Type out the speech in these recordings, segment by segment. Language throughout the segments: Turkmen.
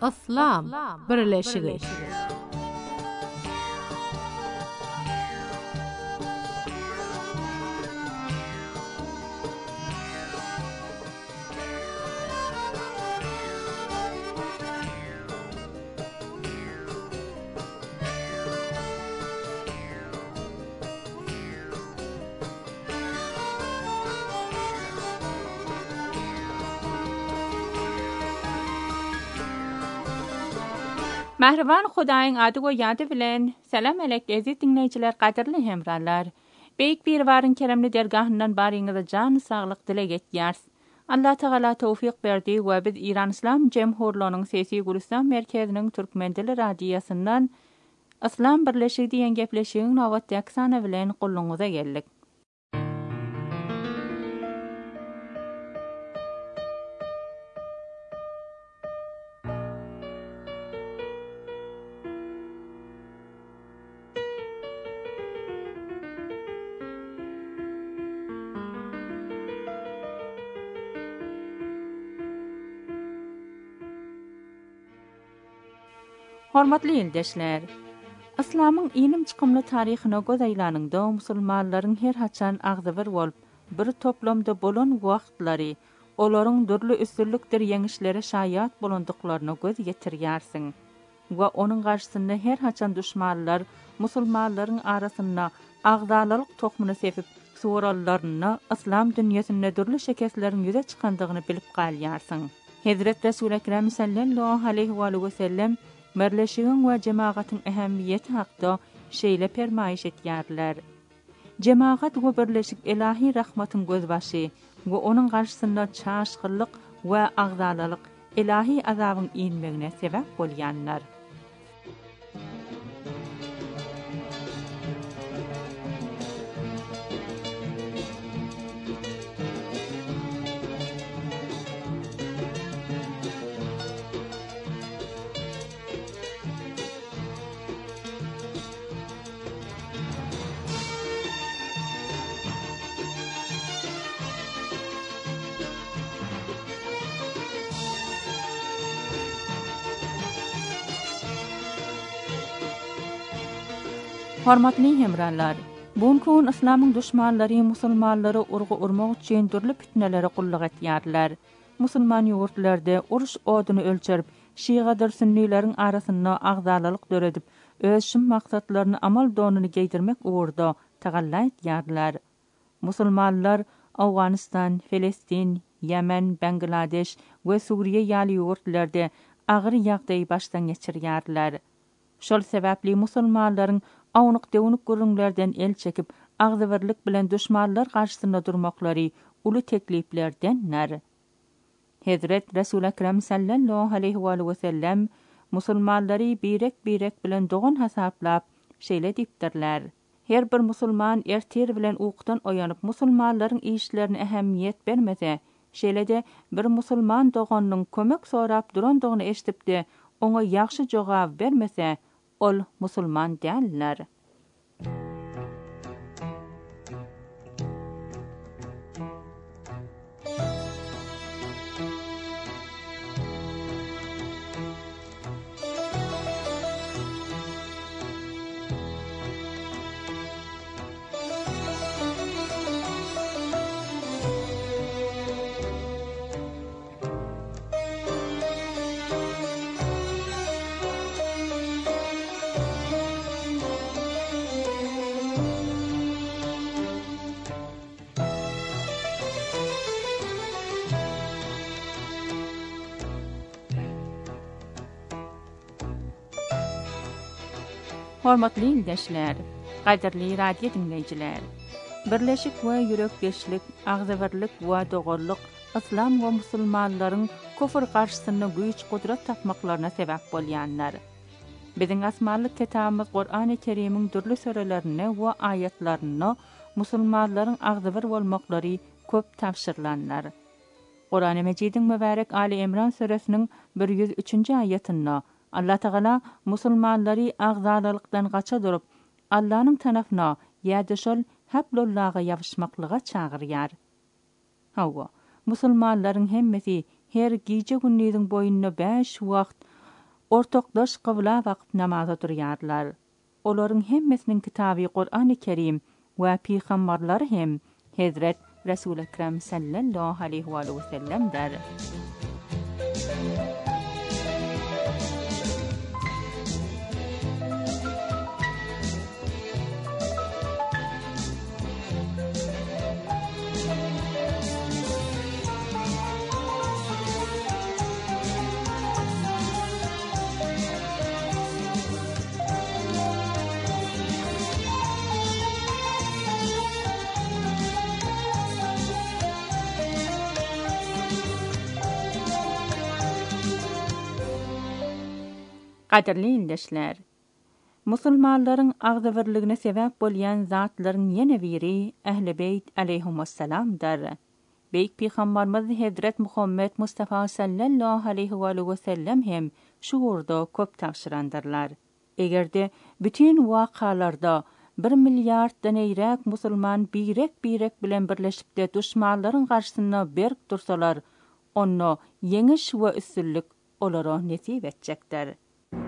Islam birleşigi. Mehriban Hudaýyň ady we ýady bilen salam alek aziz dinleýijiler, gaderli hemrarlar. Beýik bir baryn keremli dergahyndan baryňyza jan saglyk dilek etýärs. Allah Taala tawfik berdi we biz İran İslam Jemhurlygynyň sesi Gülistan merkeziniň türkmen dili radiýasyndan Islam birleşigi diýen gepleşigiň nowatdaky sana bilen gulluňyza geldik. Hormatly ýoldaşlar, İslamyň ilim çykymly taryhyna göz aýlanynda musulmanlaryň her haçan agzybir bolup, bir toplamda bolan wagtlary, olaryň dürli üstünlikdir ýeňişlere şaýat bolandyklaryna göz ýetirýärsiň. We onuň garşysynda her haçan düşmanlar musulmanlaryň arasynda agdalyk tokmuny sepip, sorallaryna İslam dünýäsinde dürli şekesleriň ýüze çykandygyny bilip galýarsyň. Hazrat Resul Ekrem sallallahu aleyhi ve sellem birleşigiň we jemagatyň ähemmiýeti hakda şeýle permaýyş etýärler. Jemagat we birleşik ilahi rahmatyň gözbaşy we onuň garşysynda çaşgyrlyk we agdalyk ilahi azabyň inmegine sebäp bolýanlar. Hormatly hemrarlar, bugun İslamyň düşmanlary musulmanlary urgu urmak üçin dürli fitnelere gullyk etýärler. Musulman ýurtlarda uruş oduny ölçerip, şiýadyr sünnileriň arasynda agdalyk döredip, öz şum maksatlaryny amal donuny geýdirmek uğurda tagalla etýärler. Musulmanlar Awganistan, Filistin, Yemen, Bangladeş we Suriýe ýaly ýurtlarda agyr ýagdaý başdan geçirýärler. Şol sebäpli musulmanlaryň awnyk dewnik gürüňlerden el çekip, agzybirlik bilen düşmanlar garşysynda durmaklary uly tekliplerden nar. Hazrat Resul Ekrem sallallahu aleyhi ve sellem musulmanlary birek bilen dogan hasaplap şeýle diýipdirler. Her bir musulman ertir bilen uqdan oýanyp musulmanlaryň işlerine ähemmiýet bermese, şeýle-de bir musulman doganyň kömek sorap durandygyny eşitipdi, oňa ýaxşy jogap bermese, ol musulman däller. Hormatly ýoldaşlar, gaderli radio dinleýijiler. Birleşik we ýürekdeşlik, agzybirlik we dogorluk İslam we musulmanlaryň kufr garşysynda güýç gudrat tapmaklaryna sebäp bolýanlar. Biziň asmanlyk kitabymyz Qur'an-ı Kerim'iň dürli surelerini we ayatlaryny musulmanlaryň agzybyr bolmaklary köp tapşyrlanlar. Qur'an-ı Mejid'iň mübarek Ali İmran suresiniň 103-nji ayatynda Allah Taala musulmanlary agzalykdan gaça durup Allah'ın tarafına ýa-da şol haplullaha ýaşmaklyga çagyrýar. Hawa musulmanlaryň hemmesi her gije günniň boýunna 5 wagt ortakdaş kıbla wagt namaza durýarlar. Olaryň hemmesiniň kitaby Qur'an-ı Kerim we peýgamberler hem Hazret Resul Ekrem sallallahu aleyhi ve sellem der. Qadirli ildeşler, musulmanlaryň agzybirligine sebäp bolýan zatlaryň ýene biri Ähli Beyt aleyhimussalamdyr. Beýik peýgamberimiz Hazret Muhammed Mustafa sallallahu aleyhi we sellem hem şu urda köp taşyrandyrlar. Egerde bütün wakalarda 1 milliarddan eýrek musulman birek bilen birleşipde düşmanlaryň garşysyna berk dursalar, onu yeňiş we üstünlik olara nesip etjekdir.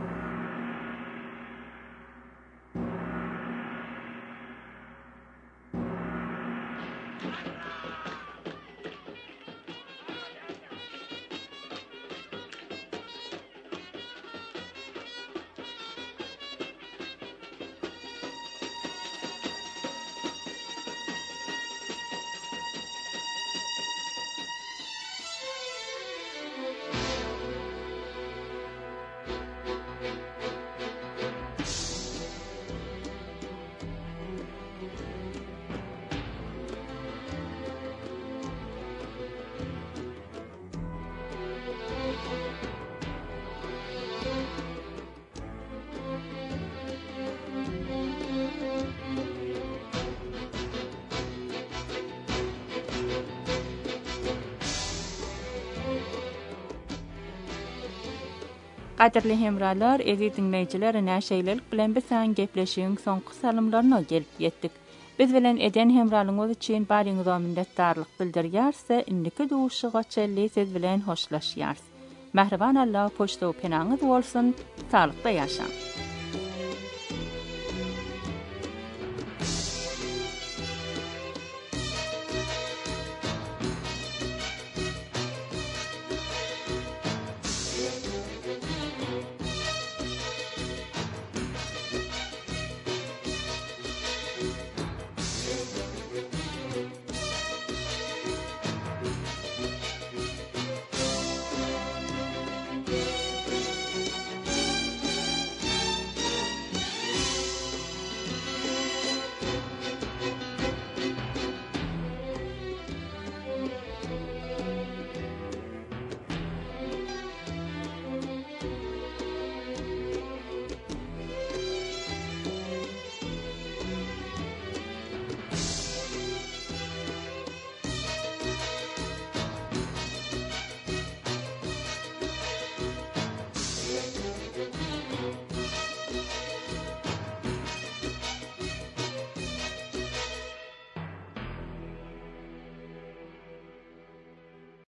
Qadirli hemralar, ezi dinleyijiler, näşeýlelik bilen bisäň gepleşiň soňky salymlaryna gelip ýetdik. Biz bilen eden hemralyňyz üçin baryňyza minnetdarlyk bildirýärse, indiki duşyga çelli siz bilen hoşlaşýar. Mehriban Allah poşta penaňyz bolsun, salykda ýaşaň.